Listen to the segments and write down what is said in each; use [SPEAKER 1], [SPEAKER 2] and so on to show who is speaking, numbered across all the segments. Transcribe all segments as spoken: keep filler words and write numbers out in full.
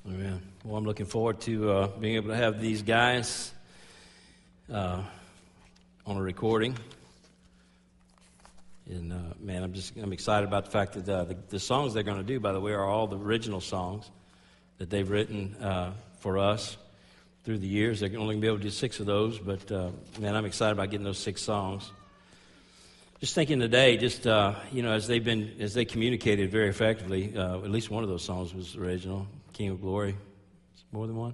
[SPEAKER 1] Amen. Well, I'm looking forward to uh, being able to have these guys uh, on a recording. And uh, man, I'm just I'm excited about the fact that uh, the, the songs they're going to do, by the way, are all the original songs that they've written uh, for us through the years. They're only going to be able to do six of those, but uh, man, I'm excited about getting those six songs. Just thinking today, just uh, you know, as they've been as they communicated very effectively, uh, at least one of those songs was original. King of Glory. Is more than one?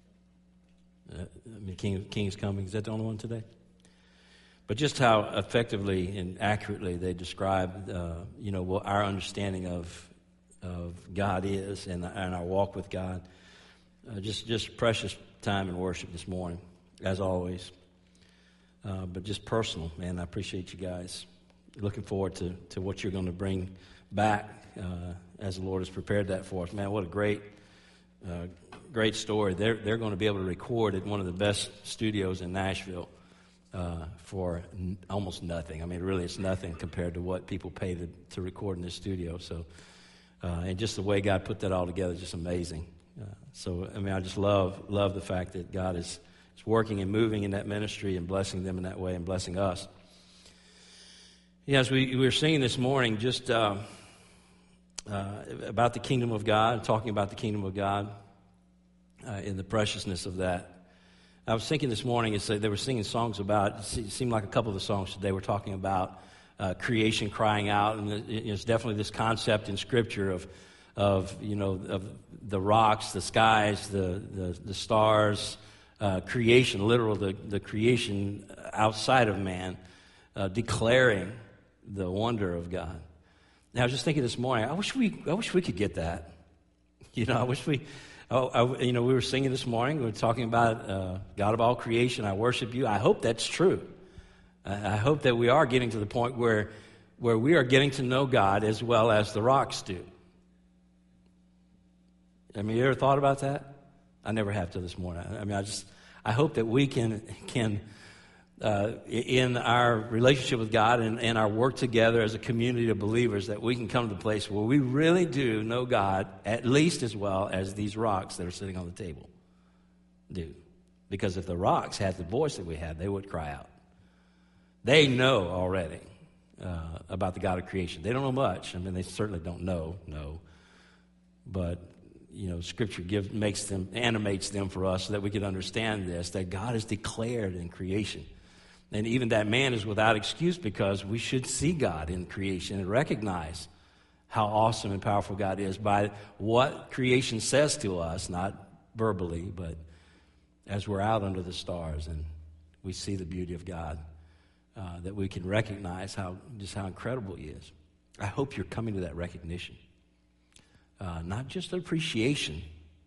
[SPEAKER 1] Uh, I mean, King, King is Coming. Is that the only one today? But just how effectively and accurately they describe, uh, you know, what our understanding of of God is and, and our walk with God. Uh, just, just precious time in worship this morning, as always. Uh, but just personal, man. I appreciate you guys. Looking forward to, to what you're going to bring back uh, as the Lord has prepared that for us. Man, what a great. Uh, great story. They're they're going to be able to record at one of the best studios in Nashville uh, for n- almost nothing. I mean, really, it's nothing compared to what people pay to, to record in this studio. So, uh, and just the way God put that all together is just amazing. Uh, so, I mean, I just love love the fact that God is, is working and moving in that ministry and blessing them in that way and blessing us. Yeah, as we, we were singing this morning, just. Uh, Uh, about the kingdom of God, talking about the kingdom of God uh, and the preciousness of that. I was thinking this morning, as they were singing songs about, it seemed like a couple of the songs today were talking about uh, creation crying out, and there's definitely this concept in Scripture of, of you know, of the rocks, the skies, the the, the stars, uh, creation, literal, the, the creation outside of man, uh, declaring the wonder of God. Now, I was just thinking this morning, I wish we, I wish we could get that. You know, I wish we, oh, I, you know, we were singing this morning. We were talking about uh, God of all creation. I worship you. I hope that's true. I, I hope that we are getting to the point where, where we are getting to know God as well as the rocks do. I mean, you ever thought about that? I never have till this morning. I mean, I just, I hope that we can can. Uh, in our relationship with God and, and our work together as a community of believers, that we can come to the place where we really do know God at least as well as these rocks that are sitting on the table do. Because if the rocks had the voice that we have, they would cry out. They know already uh, about the God of creation. They don't know much. I mean, they certainly don't know, no. But, you know, Scripture gives, makes them, animates them for us so that we can understand this, that God is declared in creation. And even that man is without excuse, because we should see God in creation and recognize how awesome and powerful God is by what creation says to us, not verbally, but as we're out under the stars and we see the beauty of God, uh, that we can recognize how just how incredible He is. I hope you're coming to that recognition, uh, not just appreciation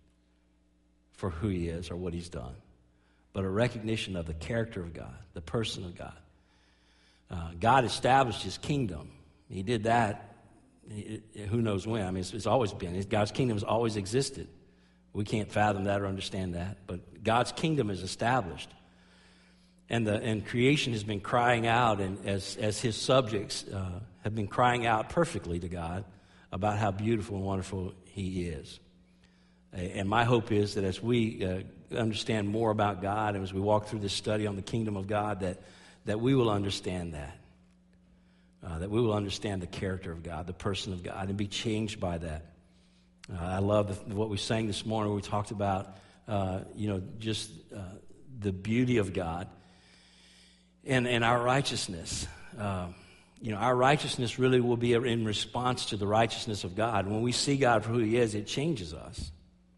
[SPEAKER 1] for who He is or what He's done, but a recognition of the character of God, the person of God. Uh, God established His kingdom. He did that, he, who knows when. I mean, it's, it's always been. God's kingdom has always existed. We can't fathom that or understand that, but God's kingdom is established. And the and creation has been crying out, and as, as His subjects uh, have been crying out perfectly to God about how beautiful and wonderful He is. And my hope is that as we uh, understand more about God and as we walk through this study on the kingdom of God, that, that we will understand that. Uh, that we will understand the character of God, the person of God, and be changed by that. Uh, I love the, what we sang this morning. We talked about, uh, you know, just uh, the beauty of God and, and our righteousness. Uh, you know, our righteousness really will be in response to the righteousness of God. When we see God for who He is, it changes us.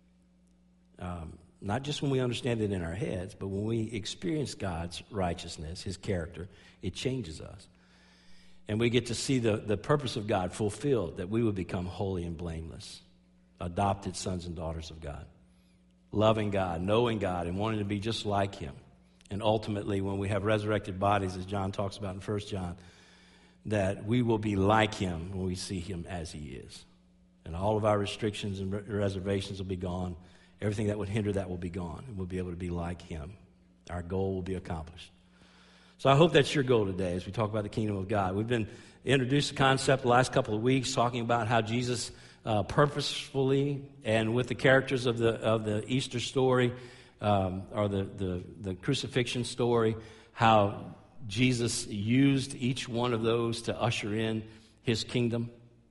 [SPEAKER 1] Um, not just when we understand it in our heads, but when we experience God's righteousness, His character, it changes us. And we get to see the, the purpose of God fulfilled, that we would become holy and blameless, adopted sons and daughters of God, loving God, knowing God, and wanting to be just like Him. And ultimately, when we have resurrected bodies, as John talks about in First John, that we will be like Him when we see Him as He is. And all of our restrictions and reservations will be gone. Everything that would hinder that will be gone, and we'll be able to be like Him. Our goal will be accomplished. So I hope that's your goal today as we talk about the kingdom of God. We've been introduced the concept the last couple of weeks, talking about how Jesus uh, purposefully, and with the characters of the of the Easter story, um, or the, the, the crucifixion story, how Jesus used each one of those to usher in his kingdom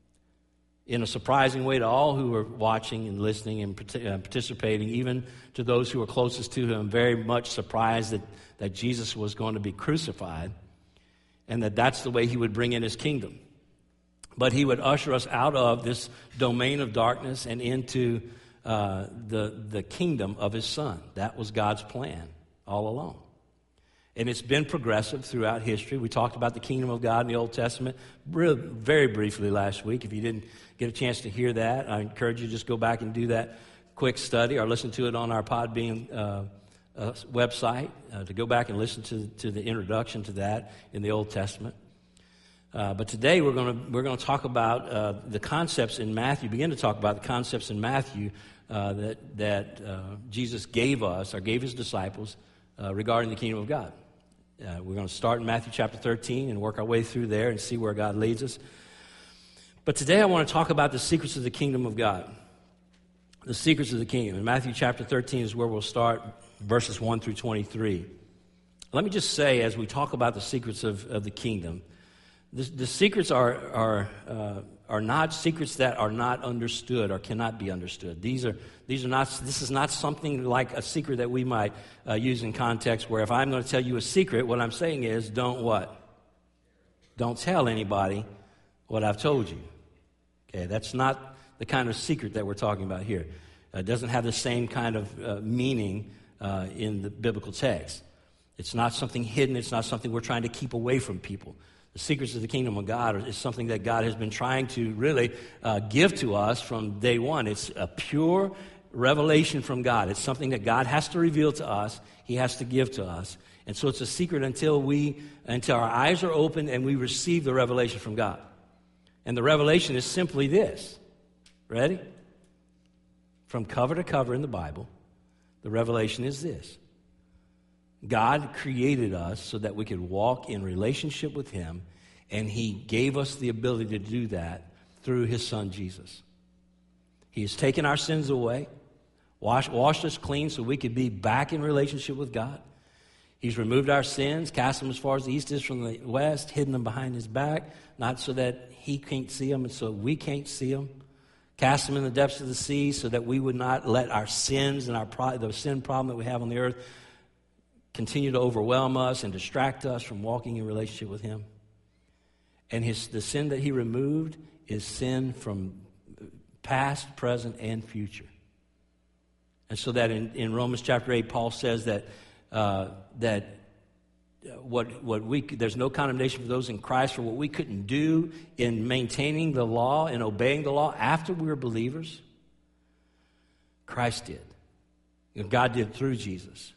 [SPEAKER 1] in a surprising way to all who were watching and listening and participating, even to those who were closest to him, very much surprised that, that Jesus was going to be crucified and that that's the way he would bring in his kingdom. But he would usher us out of this domain of darkness and into uh, the, the kingdom of his Son. That was God's plan all along. And it's been progressive throughout history. We talked about the kingdom of God in the Old Testament very briefly last week. If you didn't get a chance to hear that, I encourage you to just go back and do that quick study or listen to it on our Podbean uh, uh, website, uh, to go back and listen to, to the introduction to that in the Old Testament. Uh, but today we're going to we're going to talk about uh, the concepts in Matthew, begin to talk about the concepts in Matthew uh, that, that uh, Jesus gave us or gave his disciples uh, regarding the kingdom of God. Uh, we're going to start in Matthew chapter thirteen and work our way through there and see where God leads us. But today I want to talk about the secrets of the kingdom of God. The secrets of the kingdom. In Matthew chapter thirteen is where we'll start, verses one through twenty-three. Let me just say, as we talk about the secrets of, of the kingdom, the, the secrets are, are, uh, are not secrets that are not understood or cannot be understood. These are These are not. This is not something like a secret that we might uh, use in context where if I'm going to tell you a secret, what I'm saying is don't what? Don't tell anybody what I've told you. Okay, that's not the kind of secret that we're talking about here. Uh, it doesn't have the same kind of uh, meaning uh, in the biblical text. It's not something hidden. It's not something we're trying to keep away from people. The secrets of the kingdom of God is something that God has been trying to really uh, give to us from day one. It's a pure revelation from God. It's something that God has to reveal to us. He has to give to us. And so it's a secret until we, until our eyes are open and we receive the revelation from God. And the revelation is simply this. Ready? From cover to cover in the Bible, the revelation is this. God created us so that we could walk in relationship with him, and he gave us the ability to do that through his Son, Jesus. He has taken our sins away, washed, washed us clean so we could be back in relationship with God. He's removed our sins, cast them as far as the east is from the west, hidden them behind his back, not so that he can't see them and so we can't see them. Cast them in the depths of the sea so that we would not let our sins and our pro- the sin problem that we have on the earth continue to overwhelm us and distract us from walking in relationship with him. And his the sin that he removed is sin from past, present, and future. And so that in, in Romans chapter eight, Paul says that uh, that what what we there's no condemnation for those in Christ for what we couldn't do in maintaining the law and obeying the law after we were believers. Christ did. You know, God did through Jesus.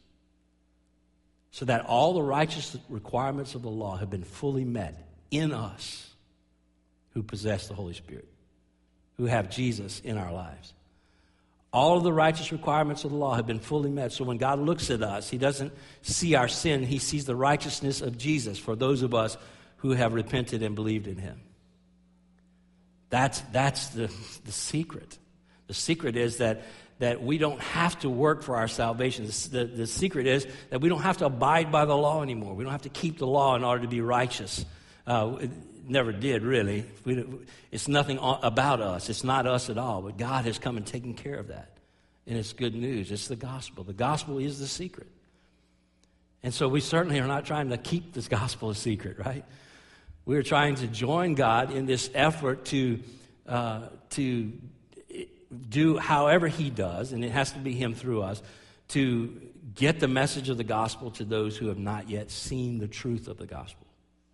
[SPEAKER 1] So that all the righteous requirements of the law have been fully met in us who possess the Holy Spirit, who have Jesus in our lives. All of the righteous requirements of the law have been fully met. So when God looks at us, he doesn't see our sin. He sees the righteousness of Jesus for those of us who have repented and believed in him. That's, that's the, the secret. The secret is that that we don't have to work for our salvation. The, the secret is that we don't have to abide by the law anymore. We don't have to keep the law in order to be righteous. Uh, it never did, really. We, it's nothing about us. It's not us at all. But God has come and taken care of that. And it's good news. It's the gospel. The gospel is the secret. And so we certainly are not trying to keep this gospel a secret, right? We're trying to join God in this effort to uh, to do however he does, and it has to be him through us, to get the message of the gospel to those who have not yet seen the truth of the gospel.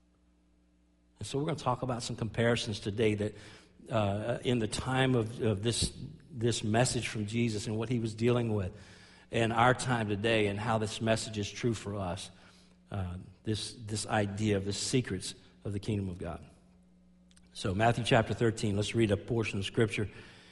[SPEAKER 1] And so we're going to talk about some comparisons today that uh, in the time of, of this, this message from Jesus and what he was dealing with in our time today and how this message is true for us, uh, this, this idea of the secrets of the kingdom of God. So Matthew chapter thirteen, let's read a portion of Scripture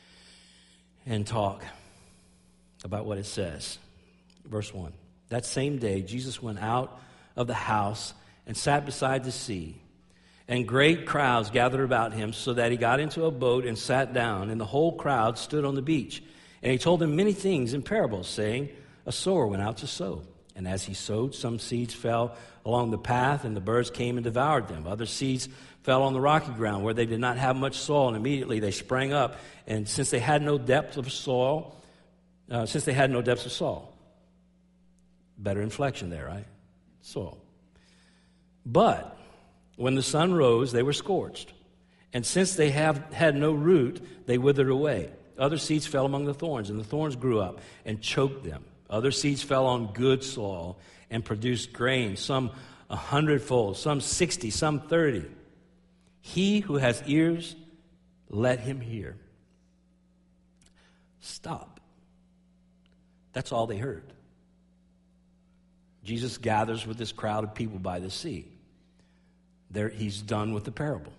[SPEAKER 1] and talk about what it says. Verse one. That same day, Jesus went out of the house and sat beside the sea. and great crowds gathered about him, so that he got into a boat and sat down, and the whole crowd stood on the beach. And he told them many things in parables, saying, a sower went out to sow. And as he sowed, some seeds fell along the path, and the birds came and devoured them. Other seeds fell on the rocky ground, where they did not have much soil, and immediately they sprang up. And since they had no depth of soil, uh, since they had no depth of soil, better inflection there, right? Soil. But when the sun rose, they were scorched. And since they have had no root, they withered away. Other seeds fell among the thorns, and the thorns grew up and choked them. Other seeds fell on good soil and produced grain, some a hundredfold, some sixty, some thirty. He who has ears, let him hear. Stop. That's all they heard. Jesus gathers with this crowd of people by the sea. There, he's done with the parable.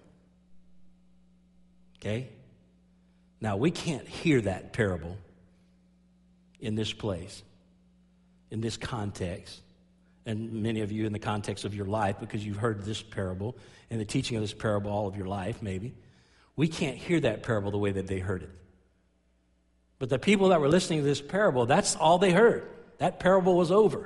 [SPEAKER 1] Okay? Now, we can't hear that parable in this place, in this context, and many of you in the context of your life, because you've heard this parable and the teaching of this parable all of your life, maybe. We can't hear that parable the way that they heard it. But the people that were listening to this parable, that's all they heard. That parable was over.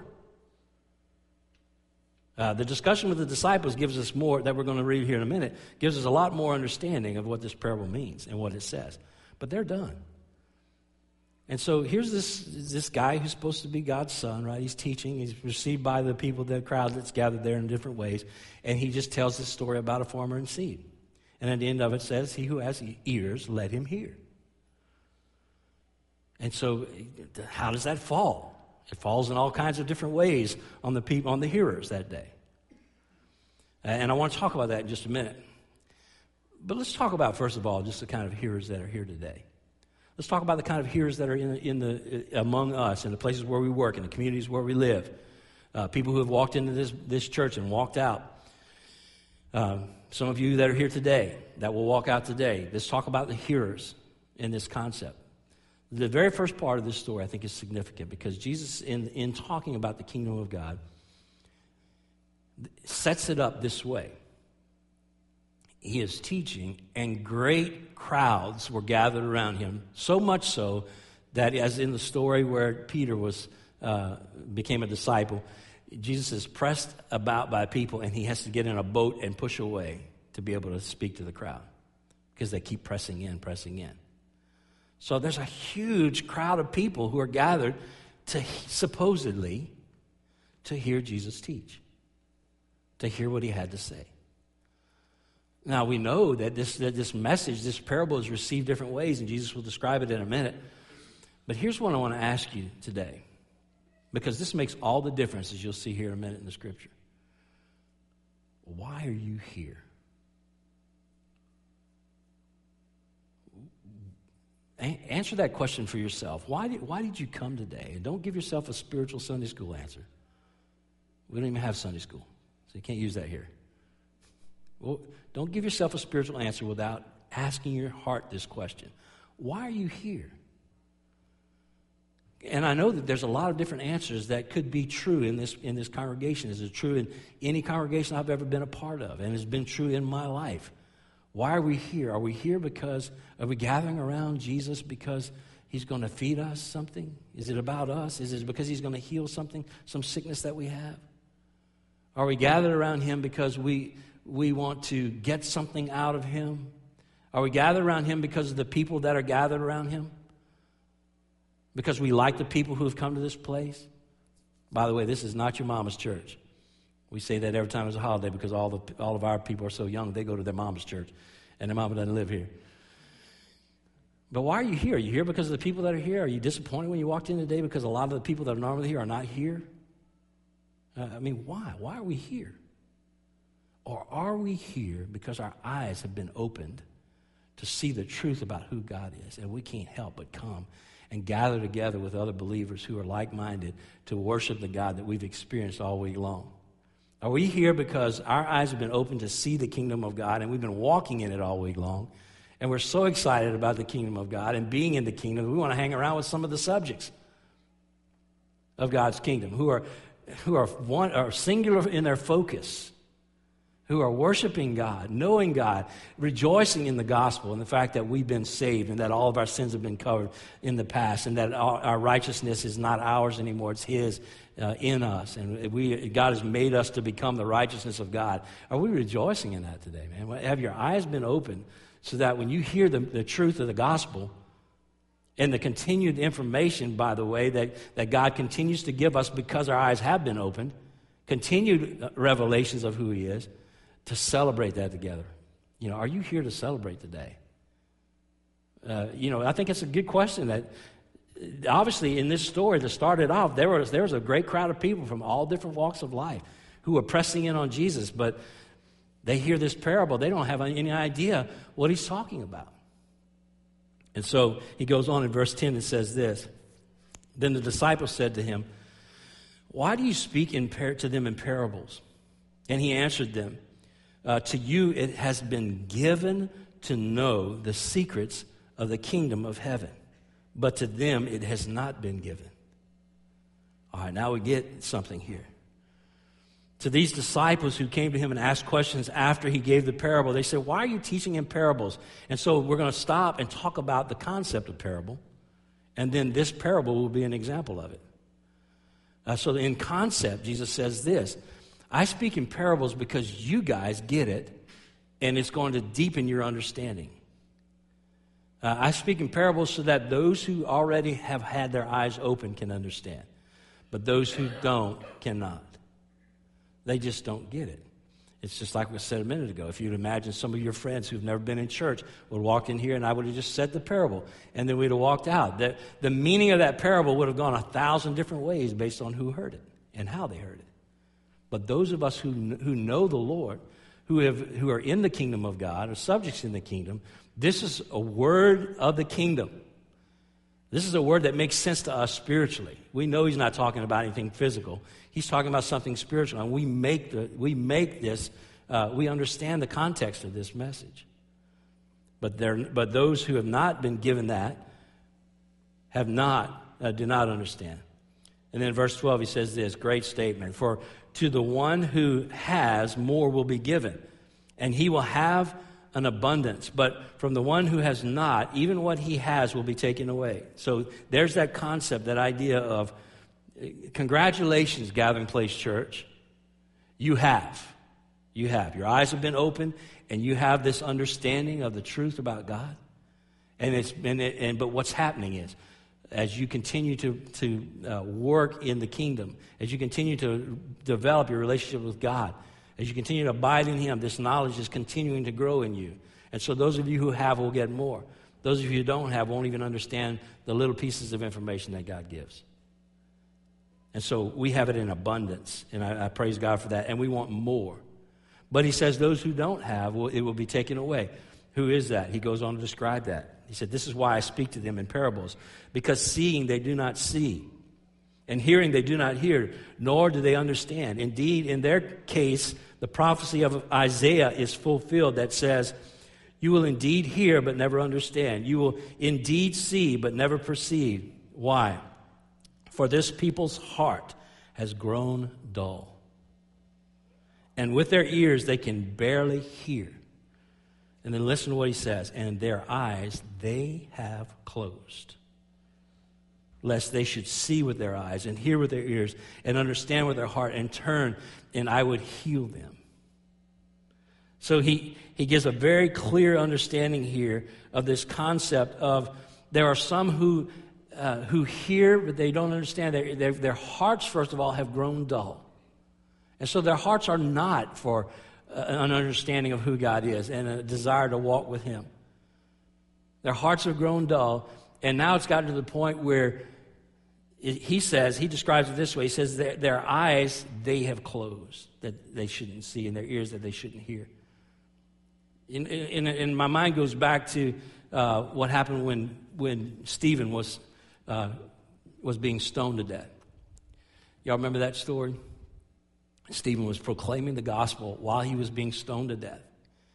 [SPEAKER 1] Uh, the discussion with the disciples gives us more, that we're going to read here in a minute, gives us a lot more understanding of what this parable means and what it says. But they're done. And so here's this this guy who's supposed to be God's son, right? He's teaching. He's received by the people, the crowd that's gathered there in different ways. And he just tells this story about a farmer and seed. And at the end of it says, he who has ears, let him hear. And so how does that fall? It falls in all kinds of different ways on the people, on the hearers that day. And I want to talk about that in just a minute. But let's talk about, first of all, just the kind of hearers that are here today. Let's talk about the kind of hearers that are in, in the among us, in the places where we work, in the communities where we live. Uh, people who have walked into this, this church and walked out. Um, some of you that are here today, that will walk out today. Let's talk about the hearers in this concept. The very first part of this story, I think, is significant because Jesus, in, in talking about the kingdom of God, sets it up this way. He is teaching, and great crowds were gathered around him, so much so that, as in the story where Peter was uh, became a disciple, Jesus is pressed about by people, and he has to get in a boat and push away to be able to speak to the crowd because they keep pressing in, pressing in. So there's a huge crowd of people who are gathered to supposedly to hear Jesus teach, to hear what he had to say. Now, we know that this, that this message, this parable is received different ways, and Jesus will describe it in a minute. But here's what I want to ask you today, because this makes all the difference, as you'll see here in a minute in the Scripture. Why are you here? A- answer that question for yourself. Why did, why did you come today? And don't give yourself a spiritual Sunday school answer. We don't even have Sunday school, so you can't use that here. Well, don't give yourself a spiritual answer without asking your heart this question. Why are you here? And I know that there's a lot of different answers that could be true in this in this congregation. Is it true in any congregation I've ever been a part of? And it's been true in my life. Why are we here? Are we here because, are we gathering around Jesus because he's going to feed us something? Is it about us? Is it because he's going to heal something, some sickness that we have? Are we gathered around him because we... we want to get something out of him? Are we gathered around him because of the people that are gathered around him? Because we like the people who have come to this place? By the way, this is not your mama's church. We say that every time it's a holiday because all the all of our people are so young, they go to their mama's church, and their mama doesn't live here. But why are you here? Are you here because of the people that are here? Are you disappointed when you walked in today because a lot of the people that are normally here are not here? Uh, I mean, why? Why are we here? Or are we here because our eyes have been opened to see the truth about who God is, and we can't help but come and gather together with other believers who are like-minded to worship the God that we've experienced all week long? Are we here because our eyes have been opened to see the kingdom of God, and we've been walking in it all week long, and we're so excited about the kingdom of God and being in the kingdom, we want to hang around with some of the subjects of God's kingdom who are who are one are singular in their focus. who are worshiping God, knowing God, rejoicing in the gospel and the fact that we've been saved and that all of our sins have been covered in the past and that our, our righteousness is not ours anymore, it's His uh, in us. And we, God has made us to become the righteousness of God. Are we rejoicing in that today, man? Have your eyes been opened so that when you hear the, the truth of the gospel and the continued information, by the way, that, that God continues to give us because our eyes have been opened, continued revelations of who He is, to celebrate that together? You know, are you here to celebrate today? Uh, you know, I think it's a good question. That obviously in this story that started off, there was there was a great crowd of people from all different walks of life who were pressing in on Jesus, but they hear this parable. They don't have any idea what He's talking about. And so He goes on in verse ten and says this, "Then the disciples said to Him, 'Why do you speak in par- to them in parables?' And He answered them, Uh, to you it has been given to know the secrets of the kingdom of heaven, but to them it has not been given." All right, now we get something here. To these disciples who came to Him and asked questions after He gave the parable, they said, "Why are you teaching in parables?" And so we're going to stop and talk about the concept of parable, and then this parable will be an example of it. Uh, so in concept, Jesus says this, "I speak in parables because you guys get it, and it's going to deepen your understanding. Uh, I speak in parables so that those who already have had their eyes open can understand, but those who don't cannot." They just don't get it. It's just like we said a minute ago. If you'd imagine some of your friends who've never been in church would walk in here and I would have just said the parable, and then we'd have walked out. The, the meaning of that parable would have gone a thousand different ways based on who heard it and how they heard it. But those of us who who know the Lord, who have who are in the kingdom of God, are subjects in the kingdom, this is a word of the kingdom. This is a word that makes sense to us spiritually. We know He's not talking about anything physical. He's talking about something spiritual, and we make the we make this. Uh, we understand the context of this message. But there, but those who have not been given that have not uh, do not understand. And then in verse twelve, He says this great statement: "For to the one who has, more will be given, and he will have an abundance. But from the one who has not, even what he has will be taken away." So there's that concept, that idea of, congratulations, Gathering Place Church. You have. You have. Your eyes have been opened, and you have this understanding of the truth about God. And it's and, it, and but what's happening is, as you continue to, to uh, work in the kingdom, as you continue to develop your relationship with God, as you continue to abide in Him, this knowledge is continuing to grow in you. And so those of you who have will get more. Those of you who don't have won't even understand the little pieces of information that God gives. And so we have it in abundance, and I, I praise God for that, and we want more. But He says those who don't have, will, it will be taken away. Who is that? He goes on to describe that. He said, "This is why I speak to them in parables, because seeing they do not see, and hearing they do not hear, nor do they understand. Indeed, in their case, the prophecy of Isaiah is fulfilled that says, 'You will indeed hear but never understand. You will indeed see but never perceive.' Why? For this people's heart has grown dull. And with their ears they can barely hear." And then listen to what He says. "And their eyes they have closed, lest they should see with their eyes and hear with their ears and understand with their heart and turn, and I would heal them." So he, he gives a very clear understanding here of this concept of there are some who uh, who hear, but they don't understand. Their, their, their hearts, first of all, have grown dull. And so their hearts are not for uh, an understanding of who God is and a desire to walk with Him. Their hearts have grown dull, and now it's gotten to the point where it, he says, he describes it this way. He says their, their eyes, they have closed, that they shouldn't see, and their ears that they shouldn't hear. In, in, in my mind goes back to uh, what happened when when Stephen was uh, was being stoned to death. Y'all remember that story? Stephen was proclaiming the gospel while he was being stoned to death.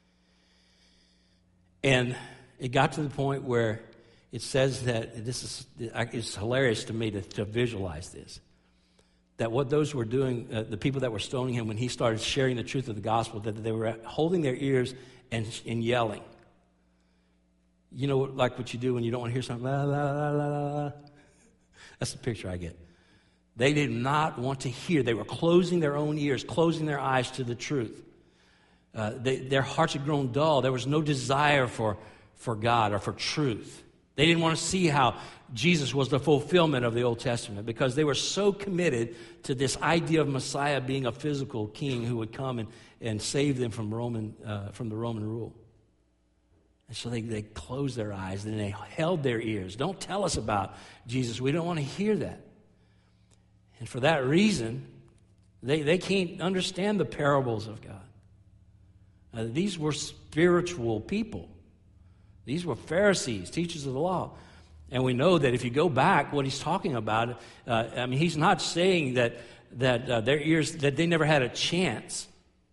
[SPEAKER 1] And it got to the point where it says that, this is it's hilarious to me to, to visualize this, that what those were doing, uh, the people that were stoning him when he started sharing the truth of the gospel, that they were holding their ears and, and yelling. You know, like what you do when you don't want to hear something, la, la, la, la, la. That's the picture I get. They did not want to hear. They were closing their own ears, closing their eyes to the truth. Uh, they, their hearts had grown dull. There was no desire for, for God or for truth. They didn't want to see how Jesus was the fulfillment of the Old Testament because they were so committed to this idea of Messiah being a physical king who would come and, and save them from Roman uh, from the Roman rule. And so they, they closed their eyes and they held their ears. Don't tell us about Jesus. We don't want to hear that. And for that reason, they, they can't understand the parables of God. Uh, these were spiritual people. These were Pharisees, teachers of the law. And we know that if you go back, what he's talking about, uh, I mean, he's not saying that, that uh, their ears, that they never had a chance.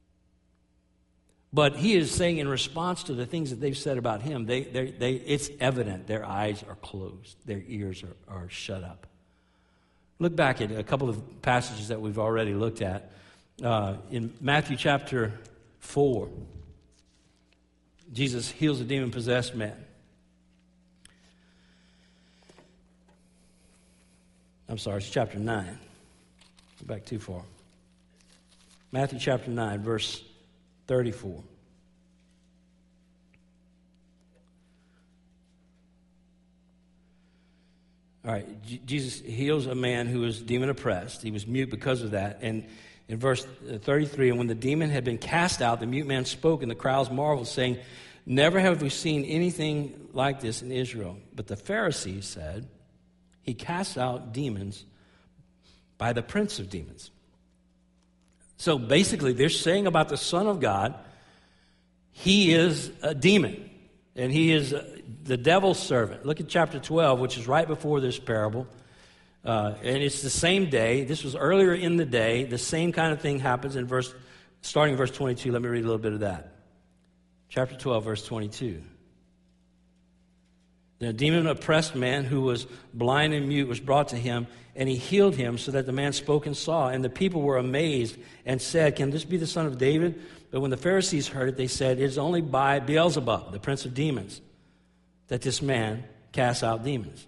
[SPEAKER 1] But he is saying in response to the things that they've said about him, they, they, they, it's evident their eyes are closed. Their ears are, are shut up. Look back at a couple of passages that we've already looked at. Uh, in Matthew chapter four, Jesus heals a demon-possessed man. I'm sorry, it's chapter nine. Go back too far. Matthew chapter nine, verse thirty-four. All right, J- Jesus heals a man who was demon-oppressed. He was mute because of that. And in verse thirty-three, and when the demon had been cast out, the mute man spoke, and the crowds marveled, saying, "Never have we seen anything like this in Israel." But the Pharisees said, "He casts out demons by the prince of demons." So basically, they're saying about the Son of God, he is a demon, and he is the devil's servant. Look at chapter twelve, which is right before this parable. Uh, and it's the same day. This was earlier in the day. The same kind of thing happens in verse, starting in verse twenty-two. Let me read a little bit of that. Chapter twelve, verse twenty-two. The demon-oppressed man who was blind and mute was brought to him, and he healed him so that the man spoke and saw. And the people were amazed and said, "Can this be the son of David?" But when the Pharisees heard it, they said, "It is only by Beelzebub, the prince of demons, that this man casts out demons."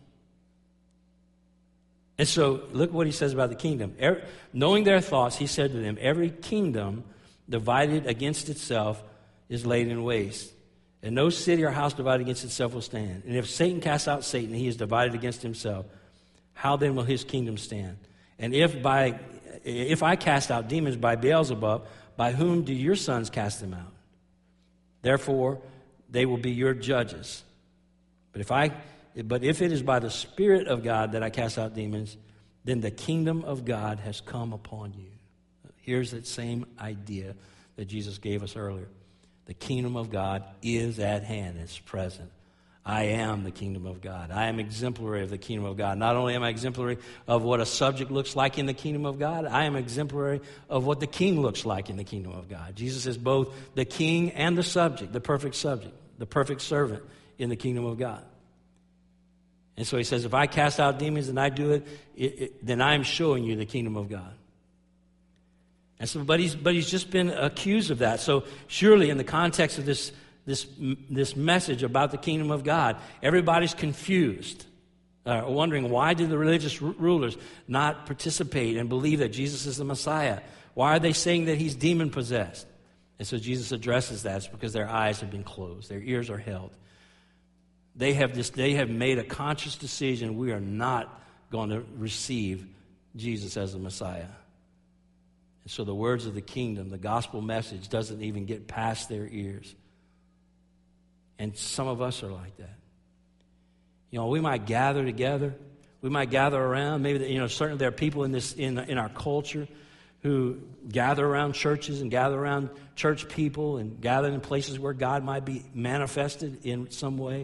[SPEAKER 1] And so, look what he says about the kingdom. Er, knowing their thoughts, he said to them, "Every kingdom divided against itself is laid in waste. And no city or house divided against itself will stand. And if Satan casts out Satan, he is divided against himself. How then will his kingdom stand? And if by if I cast out demons by Beelzebub, by whom do your sons cast them out? Therefore, they will be your judges. But if I but if it is by the Spirit of God that I cast out demons, then the kingdom of God has come upon you." Here's that same idea that Jesus gave us earlier. The kingdom of God is at hand. It's present. I am the kingdom of God. I am exemplary of the kingdom of God. Not only am I exemplary of what a subject looks like in the kingdom of God, I am exemplary of what the king looks like in the kingdom of God. Jesus is both the king and the subject, the perfect subject, the perfect servant in the kingdom of God. And so he says, if I cast out demons and I do it, it, it then I'm showing you the kingdom of God. And so, but he's but he's just been accused of that. So surely, in the context of this this this message about the kingdom of God, everybody's confused, uh, wondering why did the religious r- rulers not participate and believe that Jesus is the Messiah? Why are they saying that he's demon possessed? And so Jesus addresses that. It's because their eyes have been closed, their ears are held. They have this. They have made a conscious decision. We are not going to receive Jesus as the Messiah. So the words of the kingdom, the gospel message, doesn't even get past their ears. And some of us are like that. You know, we might gather together. We might gather around. Maybe, you know, certainly there are people in this in in our culture who gather around churches and gather around church people and gather in places where God might be manifested in some way.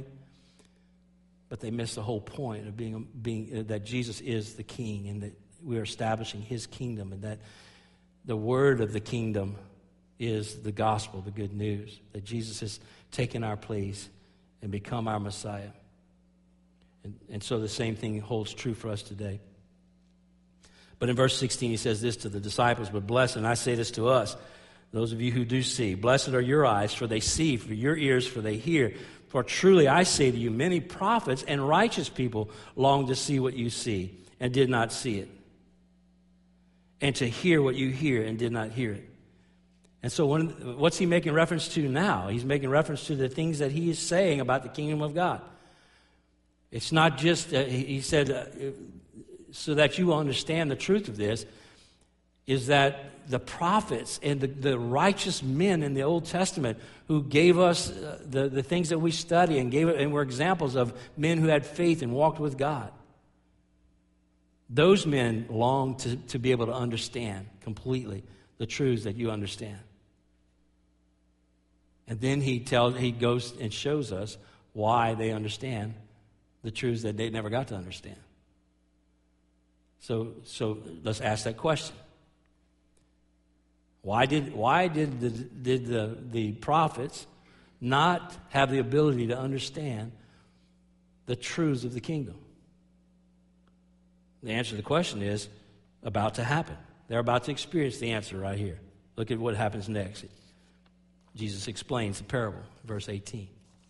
[SPEAKER 1] But they miss the whole point of being being uh, that Jesus is the King and that we are establishing His kingdom and that the word of the kingdom is the gospel, the good news, that Jesus has taken our place and become our Messiah. And, and so the same thing holds true for us today. But in verse sixteen, he says this to the disciples, but blessed, and I say this to us, those of you who do see, blessed are your eyes, for they see, for your ears, for they hear. For truly I say to you, many prophets and righteous people long to see what you see, and did not see it, and to hear what you hear, and did not hear it. And so when, what's he making reference to now? He's making reference to the things that he is saying about the kingdom of God. It's not just, uh, he said, uh, so that you will understand the truth of this, is that the prophets and the, the righteous men in the Old Testament who gave us uh, the, the things that we study and gave it, and were examples of men who had faith and walked with God. Those men long to, to be able to understand completely the truths that you understand. And then he tells, he goes and shows us why they understand the truths that they never got to understand. So, so let's ask that question. Why did why did the did the, the prophets not have the ability to understand the truths of the kingdom? The answer to the question is about to happen. They're about to experience the answer right here. Look at what happens next. Jesus explains the parable, verse eighteen.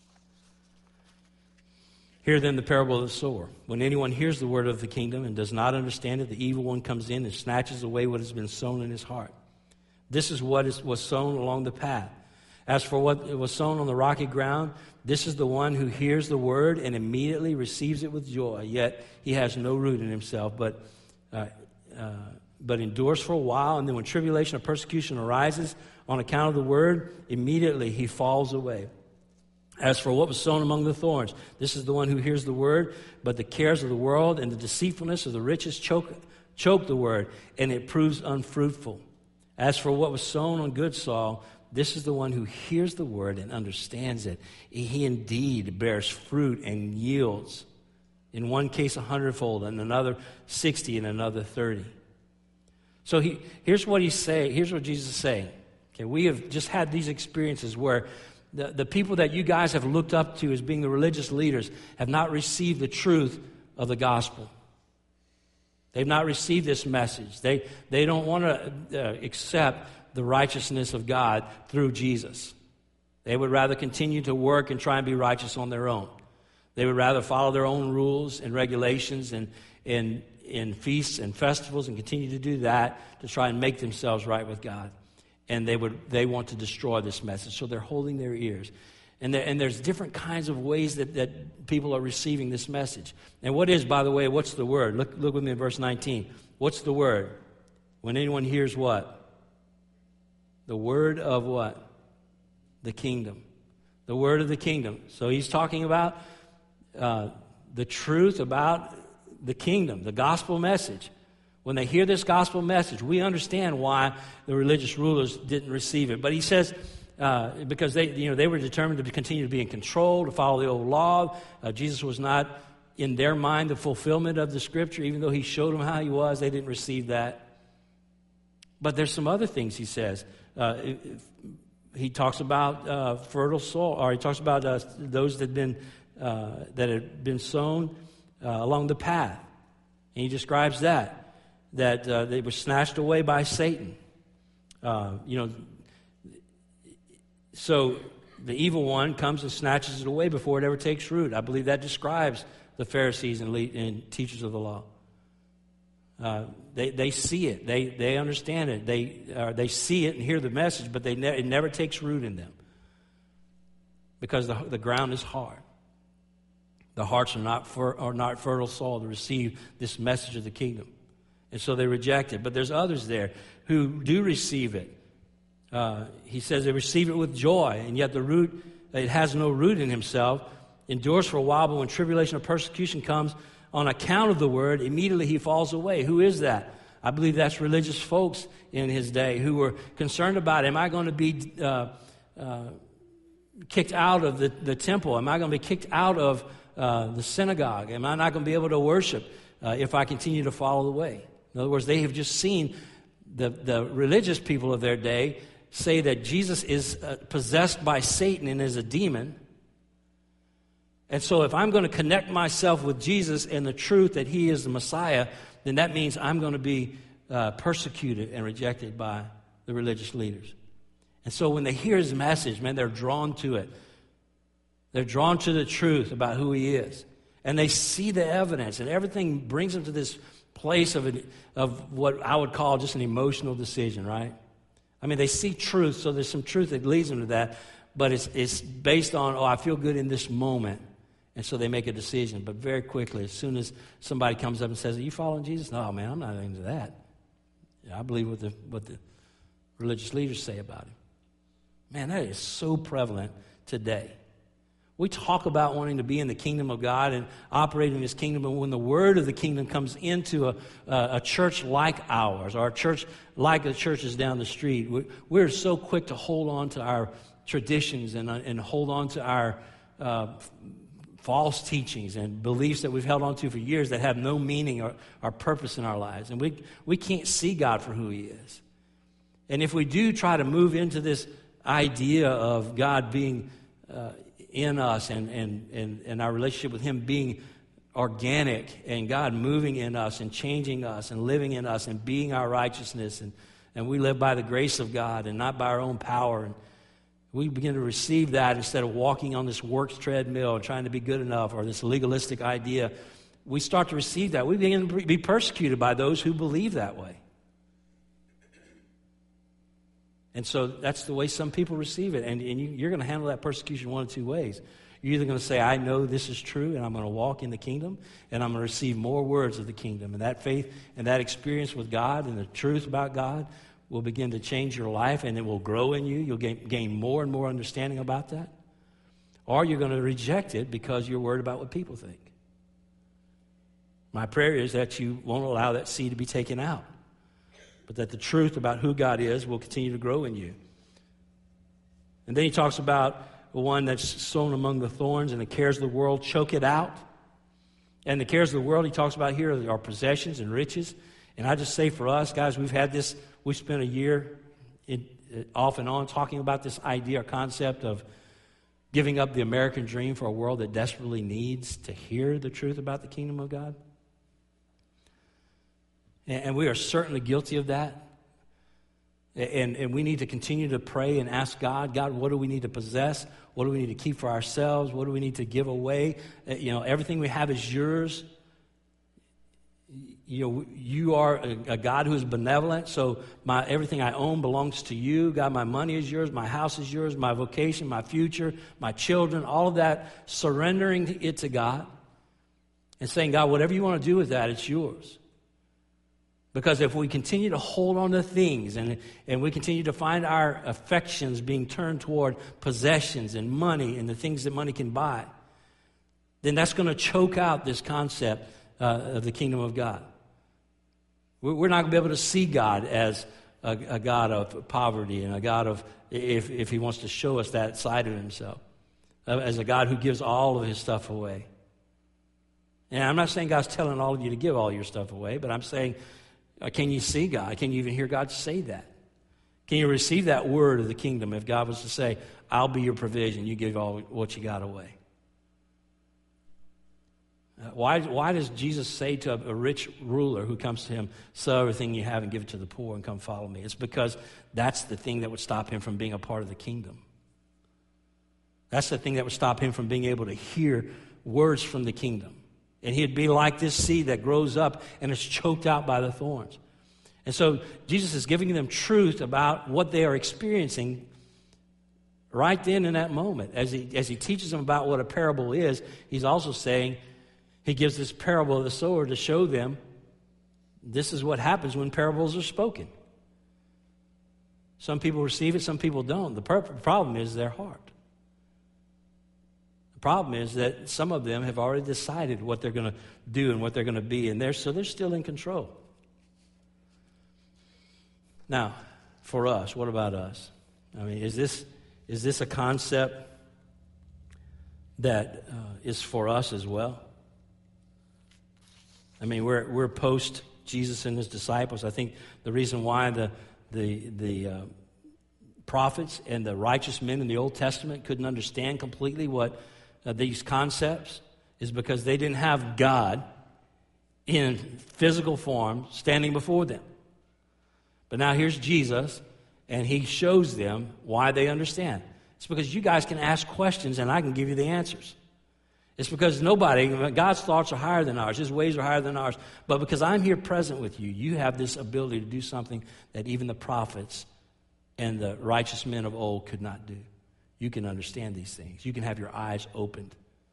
[SPEAKER 1] Hear then the parable of the sower. When anyone hears the word of the kingdom and does not understand it, the evil one comes in and snatches away what has been sown in his heart. This is what is, was sown along the path. As for what was sown on the rocky ground, this is the one who hears the word and immediately receives it with joy, yet he has no root in himself, but uh, uh, but endures for a while, and then when tribulation or persecution arises on account of the word, immediately he falls away. As for what was sown among the thorns, this is the one who hears the word, but the cares of the world and the deceitfulness of the riches choke, choke the word, and it proves unfruitful. As for what was sown on good soil, this is the one who hears the word and understands it. He indeed bears fruit and yields, in one case a hundredfold, and another sixty, and another thirty. So he, here's what he's saying. Here's what Jesus is saying. Okay, we have just had these experiences where the, the people that you guys have looked up to as being the religious leaders have not received the truth of the gospel. They've not received this message. They, they don't want to uh, accept the righteousness of God through Jesus. They would rather continue to work and try and be righteous on their own. They would rather follow their own rules and regulations and in in feasts and festivals and continue to do that to try and make themselves right with God. And they would they want to destroy this message. So they're holding their ears. And, there, and there's different kinds of ways that, that people are receiving this message. And what is, by the way, what's the word? Look, look with me in verse nineteen. What's the word? When anyone hears what? The word of what? The kingdom. The word of the kingdom. So he's talking about uh, the truth about the kingdom, the gospel message. When they hear this gospel message, we understand why the religious rulers didn't receive it. But he says, uh, because they, you know, they were determined to continue to be in control, to follow the old law. Uh, Jesus was not, in their mind, the fulfillment of the Scripture. Even though he showed them how he was, they didn't receive that. But there's some other things he says. Uh, he talks about uh, fertile soil, or he talks about uh, those that had been uh, that had been sown uh, along the path, and he describes that that uh, they were snatched away by Satan. Uh, you know, so the evil one comes and snatches it away before it ever takes root. I believe that describes the Pharisees and, lead, and teachers of the law. Uh, they they see it, they they understand it, they uh, they see it and hear the message, but they ne- it never takes root in them because the the ground is hard. The hearts are not fer- are not fertile soil to receive this message of the kingdom, and so they reject it. But there's others there who do receive it. Uh, he says they receive it with joy, and yet the root it has no root in himself. Endures for a while, but when tribulation or persecution comes on account of the word, immediately he falls away. Who is that? I believe that's religious folks in his day who were concerned about, am I going to be uh, uh, kicked out of the, the temple? Am I going to be kicked out of uh, the synagogue? Am I not going to be able to worship uh, if I continue to follow the way? In other words, they have just seen the, the religious people of their day say that Jesus is uh, possessed by Satan and is a demon. And so if I'm going to connect myself with Jesus and the truth that he is the Messiah, then that means I'm going to be uh, persecuted and rejected by the religious leaders. And so when they hear his message, man, they're drawn to it. They're drawn to the truth about who he is. And they see the evidence, and everything brings them to this place of, a, of what I would call just an emotional decision, right? I mean, they see truth, so there's some truth that leads them to that, but it's, it's based on, oh, I feel good in this moment. And so they make a decision. But very quickly, as soon as somebody comes up and says, are you following Jesus? No, man, I'm not into that. I believe what the, what the religious leaders say about him. Man, that is so prevalent today. We talk about wanting to be in the kingdom of God and operate in his kingdom, but when the word of the kingdom comes into a, a, a church like ours, or a church like the churches down the street, we, we're so quick to hold on to our traditions and, and hold on to our uh, false teachings and beliefs that we've held on to for years that have no meaning or, or purpose in our lives. And we, we can't see God for who he is. And if we do try to move into this idea of God being uh, in us and, and, and, and our relationship with him being organic and God moving in us and changing us and living in us and being our righteousness, and, and we live by the grace of God and not by our own power, and we begin to receive that instead of walking on this works treadmill and trying to be good enough, or this legalistic idea, we start to receive that. We begin to be persecuted by those who believe that way. And so that's the way some people receive it. And, and you, you're going to handle that persecution one of two ways. You're either going to say, I know this is true, and I'm going to walk in the kingdom, and I'm going to receive more words of the kingdom. And that faith and that experience with God and the truth about God will begin to change your life, and it will grow in you. You'll gain, gain more and more understanding about that. Or you're going to reject it because you're worried about what people think. My prayer is that you won't allow that seed to be taken out, but that the truth about who God is will continue to grow in you. And then he talks about the one that's sown among the thorns, and the cares of the world choke it out. And the cares of the world he talks about here are our possessions and riches. And I just say for us, guys, we've had this, we spent a year in, off and on talking about this idea or concept of giving up the American dream for a world that desperately needs to hear the truth about the kingdom of God. And we are certainly guilty of that. And, and we need to continue to pray and ask God, God, what do we need to possess? What do we need to keep for ourselves? What do we need to give away? You know, everything we have is yours. You know, you are a, a God who is benevolent, so my everything I own belongs to you. God, my money is yours, my house is yours, my vocation, my future, my children, all of that, surrendering it to God and saying, God, whatever you want to do with that, it's yours. Because if we continue to hold on to things and, and we continue to find our affections being turned toward possessions and money and the things that money can buy, then that's going to choke out this concept uh, of the kingdom of God. We're not going to be able to see God as a, a God of poverty and a God of, if, if he wants to show us that side of himself, uh, as a God who gives all of his stuff away. And I'm not saying God's telling all of you to give all your stuff away, but I'm saying, Uh, can you see God? Can you even hear God say that? Can you receive that word of the kingdom if God was to say, I'll be your provision, you give all what you got away? Uh, why, why does Jesus say to a, a rich ruler who comes to him, sell everything you have and give it to the poor and come follow me? It's because that's the thing that would stop him from being a part of the kingdom. That's the thing that would stop him from being able to hear words from the kingdom. And he'd be like this seed that grows up and is choked out by the thorns. And so Jesus is giving them truth about what they are experiencing right then in that moment. As he, as he teaches them about what a parable is, he's also saying, he gives this parable of the sower to show them this is what happens when parables are spoken. Some people receive it, some people don't. The per- problem is their heart. The problem is that some of them have already decided what they're going to do and what they're going to be, and they're, so they're still in control. Now, for us, what about us? I mean, is this is this a concept that uh, is for us as well? I mean, we're we're post Jesus and his disciples. I think the reason why the the the uh, prophets and the righteous men in the Old Testament couldn't understand completely what uh, these concepts is because they didn't have God in physical form standing before them. But now here's Jesus, and he shows them why they understand. It's because you guys can ask questions, and I can give you the answers. It's because nobody, God's thoughts are higher than ours. His ways are higher than ours. But because I'm here present with you, you have this ability to do something that even the prophets and the righteous men of old could not do. You can understand these things. You can have your eyes opened.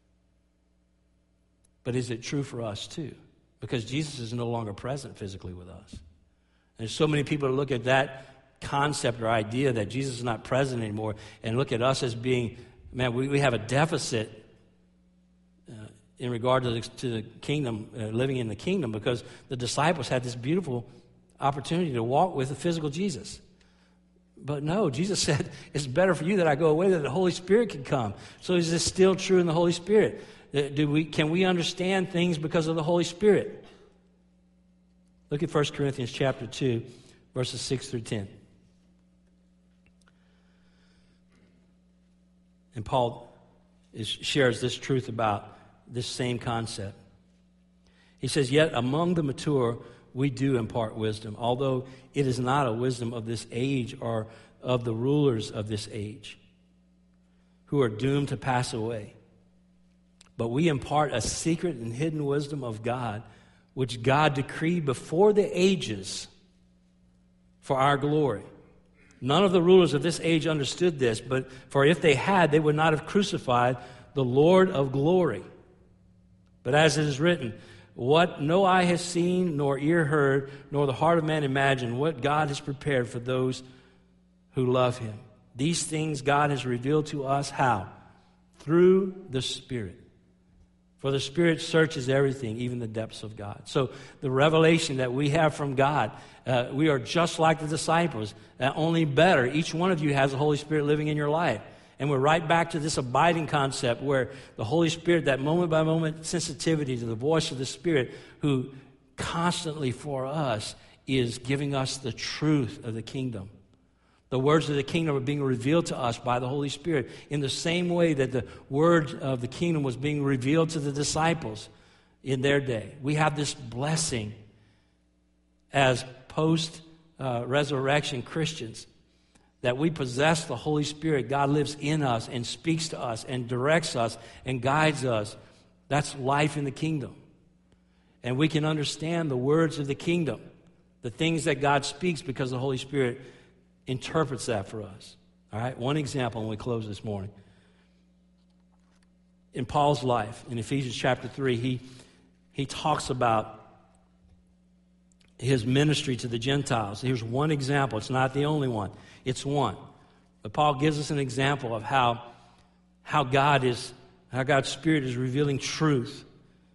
[SPEAKER 1] But is it true for us too? Because Jesus is no longer present physically with us. There's so many people that look at that concept or idea that Jesus is not present anymore and look at us as being, man, we, we have a deficit uh, in regard to the, to the kingdom, uh, living in the kingdom, because the disciples had this beautiful opportunity to walk with the physical Jesus. But no, Jesus said, it's better for you that I go away, that the Holy Spirit can come. So is this still true in the Holy Spirit? Do we, can we understand things because of the Holy Spirit? Look at First Corinthians chapter two, verses six through ten. And Paul is, shares this truth about this same concept. He says, yet among the mature we do impart wisdom, although it is not a wisdom of this age or of the rulers of this age, who are doomed to pass away. But we impart a secret and hidden wisdom of God, which God decreed before the ages for our glory. None of the rulers of this age understood this, but for if they had, they would not have crucified the Lord of glory. But as it is written, what no eye has seen, nor ear heard, nor the heart of man imagined, what God has prepared for those who love him. These things God has revealed to us, how? Through the Spirit. For the Spirit searches everything, even the depths of God. So the revelation that we have from God, uh, we are just like the disciples, uh, only better. Each one of you has the Holy Spirit living in your life. And we're right back to this abiding concept where the Holy Spirit, that moment-by-moment sensitivity to the voice of the Spirit, who constantly for us is giving us the truth of the kingdom. The words of the kingdom are being revealed to us by the Holy Spirit in the same way that the word of the kingdom was being revealed to the disciples in their day. We have this blessing as post-resurrection uh, Christians that we possess the Holy Spirit. God lives in us and speaks to us and directs us and guides us. That's life in the kingdom. And we can understand the words of the kingdom, the things that God speaks, because the Holy Spirit interprets that for us. All right, one example when we close this morning. In Paul's life, in Ephesians chapter three, he, he talks about his ministry to the Gentiles. Here's one example. It's not the only one. It's one. But Paul gives us an example of how, how God is, how God's Spirit is revealing truth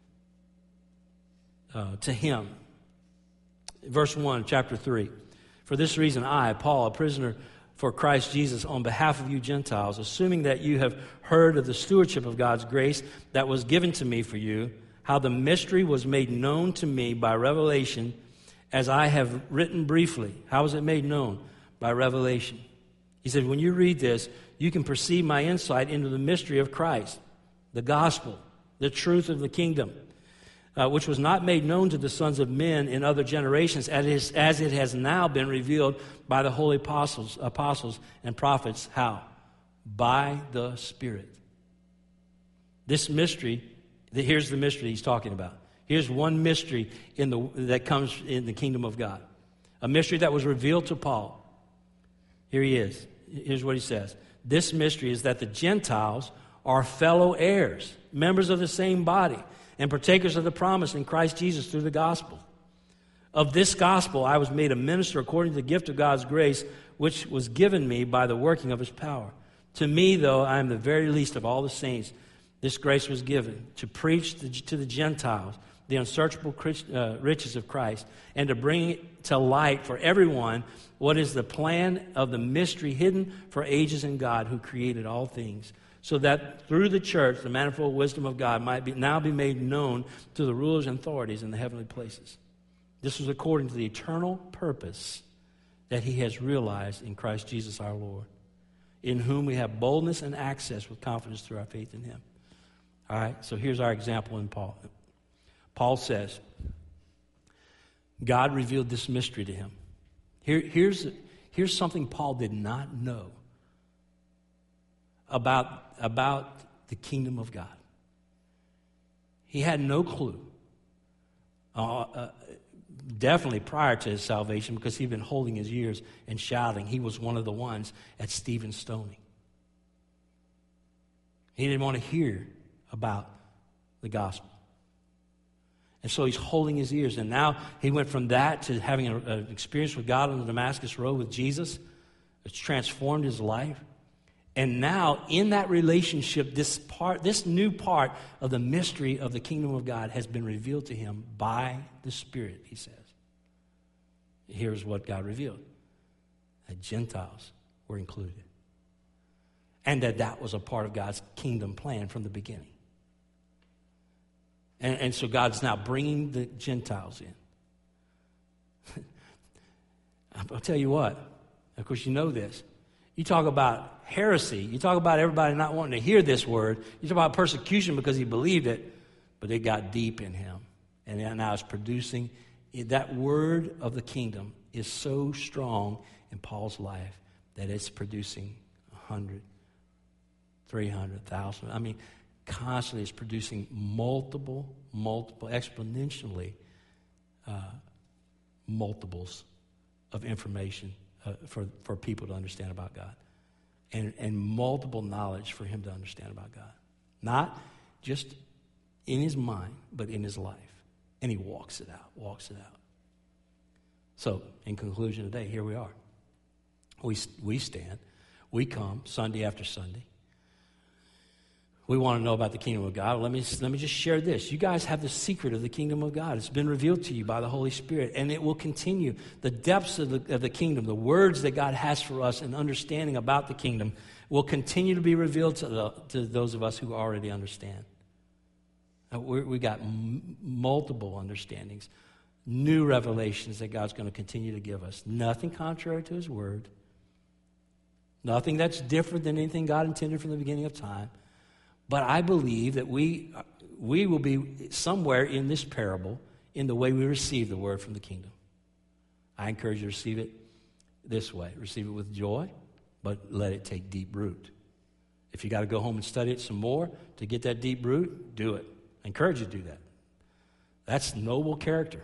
[SPEAKER 1] uh, to him. Verse one, chapter three. For this reason, I, Paul, a prisoner for Christ Jesus, on behalf of you Gentiles, assuming that you have heard of the stewardship of God's grace that was given to me for you, how the mystery was made known to me by revelation, as I have written briefly. How was it made known? By revelation. He said, when you read this, you can perceive my insight into the mystery of Christ, the gospel, the truth of the kingdom, uh, which was not made known to the sons of men in other generations, as it, is, as it has now been revealed by the holy apostles, apostles and prophets. How? By the Spirit. This mystery, here's the mystery he's talking about. Here's one mystery in the, that comes in the kingdom of God. A mystery that was revealed to Paul. Here he is. Here's what he says. This mystery is that the Gentiles are fellow heirs, members of the same body, and partakers of the promise in Christ Jesus through the gospel. Of this gospel I was made a minister according to the gift of God's grace, which was given me by the working of his power. To me, though, I am the very least of all the saints, this grace was given to preach to the Gentiles the unsearchable riches of Christ, and to bring to light for everyone what is the plan of the mystery hidden for ages in God, who created all things, so that through the church the manifold wisdom of God might be now be made known to the rulers and authorities in the heavenly places. This was according to the eternal purpose that he has realized in Christ Jesus our Lord, in whom we have boldness and access with confidence through our faith in him. All right, so here's our example in Paul. Paul says, God revealed this mystery to him. Here, here's, here's something Paul did not know about, about the kingdom of God. He had no clue. Uh, uh, definitely prior to his salvation, because he'd been holding his ears and shouting. He was one of the ones at Stephen's stoning. He didn't want to hear about the gospel. And so he's holding his ears. And now he went from that to having a, an experience with God on the Damascus Road with Jesus. It's transformed his life. And now in that relationship, this part, this new part of the mystery of the kingdom of God has been revealed to him by the Spirit, he says. Here's what God revealed. That Gentiles were included. And that that was a part of God's kingdom plan from the beginning. And, and so God's now bringing the Gentiles in. I'll tell you what, of course you know this. You talk about heresy. You talk about everybody not wanting to hear this word. You talk about persecution because he believed it, but it got deep in him. And now it's producing, that word of the kingdom is so strong in Paul's life that it's producing a hundred, three hundred thousand. I mean, constantly it's producing multiple, multiple, exponentially uh, multiples of information uh, for, for people to understand about God. And, and multiple knowledge for him to understand about God. Not just in his mind, but in his life. And he walks it out, walks it out. So, in conclusion today, here we are. We, we stand. We come Sunday after Sunday. We want to know about the kingdom of God. Let me, let me just share this. You guys have the secret of the kingdom of God. It's been revealed to you by the Holy Spirit, and it will continue. The depths of the, of the kingdom, the words that God has for us and understanding about the kingdom will continue to be revealed to, the, to those of us who already understand. We're, we got m- multiple understandings, new revelations that God's going to continue to give us. Nothing contrary to his word. Nothing that's different than anything God intended from the beginning of time. But I believe that we we will be somewhere in this parable in the way we receive the word from the kingdom. I encourage you to receive it this way. Receive it with joy, but let it take deep root. If you got to go home and study it some more to get that deep root, do it. I encourage you to do that. That's noble character.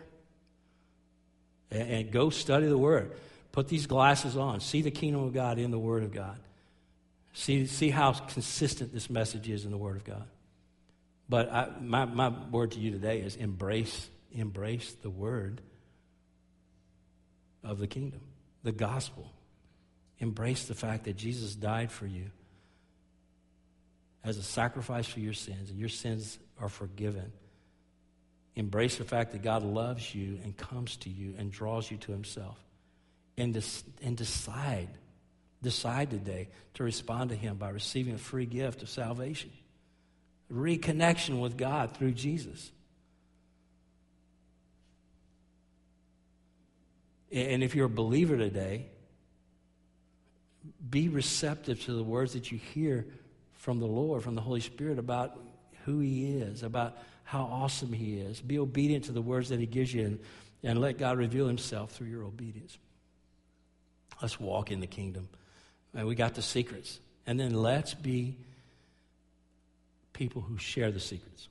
[SPEAKER 1] And, and go study the word. Put these glasses on. See the kingdom of God in the word of God. See, see how consistent this message is in the Word of God. But I, my, my word to you today is embrace, embrace the word of the kingdom, the gospel. Embrace the fact that Jesus died for you as a sacrifice for your sins, and your sins are forgiven. Embrace the fact that God loves you and comes to you and draws you to himself. And, des- and decide Decide today to respond to him by receiving a free gift of salvation. Reconnection with God through Jesus. And if you're a believer today, be receptive to the words that you hear from the Lord, from the Holy Spirit about who he is, about how awesome he is. Be obedient to the words that he gives you and, and let God reveal himself through your obedience. Let's walk in the kingdom. And we got the secrets. And then let's be people who share the secrets.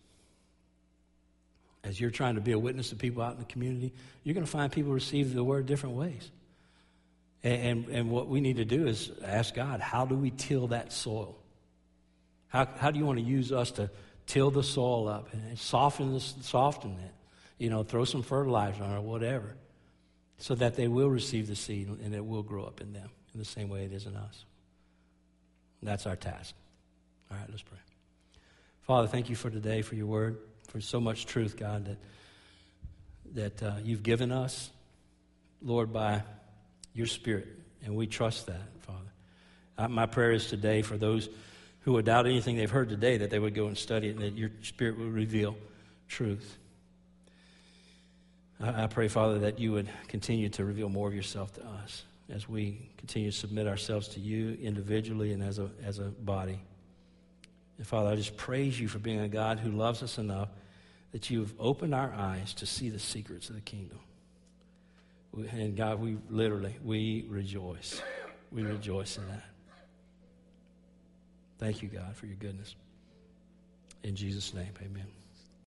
[SPEAKER 1] As you're trying to be a witness to people out in the community, you're going to find people receive the word different ways. And, and, and what we need to do is ask God, how do we till that soil? How, how do you want to use us to till the soil up and soften, this, soften it? You know, throw some fertilizer on it or whatever, so that they will receive the seed and it will grow up in them in the same way it is in us. That's our task. All right, let's pray. Father, thank you for today, for your word, for so much truth, God, that that uh, you've given us, Lord, by your Spirit, and we trust that, Father. Uh, my prayer is today for those who would doubt anything they've heard today, that they would go and study it and that your Spirit would reveal truth. I, I pray, Father, that you would continue to reveal more of yourself to us as we continue to submit ourselves to you individually and as a as a body. And Father, I just praise you for being a God who loves us enough that you've opened our eyes to see the secrets of the kingdom. And God, we literally, we rejoice. We rejoice in that. Thank you, God, for your goodness. In Jesus' name, amen.